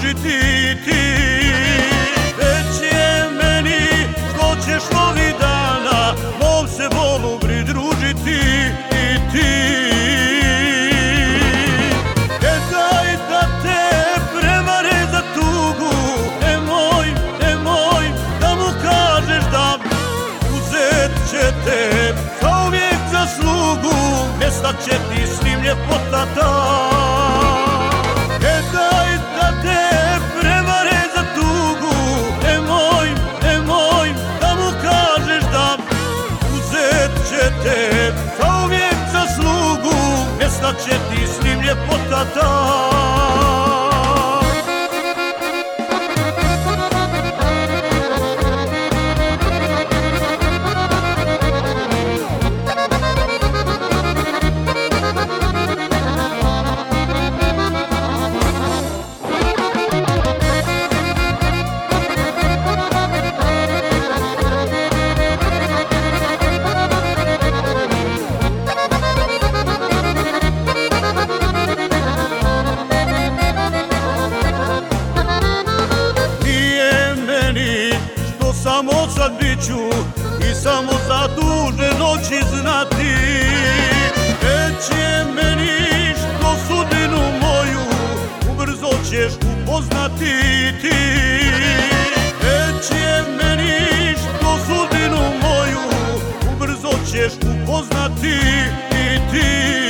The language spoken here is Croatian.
pridružiti ti. Već je meni što ćeš ovih dana mom se volu pridružiti i ti. Daj da te prevare za tugu, nemoj da mu kažeš da uzet će te kao uvijek za slugu, nestat će ti s njim ljepota ta. Daj da te prevare za tugu, nemoj da mu kažeš da uzet će te kao uvijek za slugu, nestat će ti s njim ljepota ta. Samo sad biću i samo za duže noći znati. Već je meni što sudbinu moju ubrzo ćeš upoznati ti. Već je meni što sudbinu moju ubrzo ćeš upoznati i ti.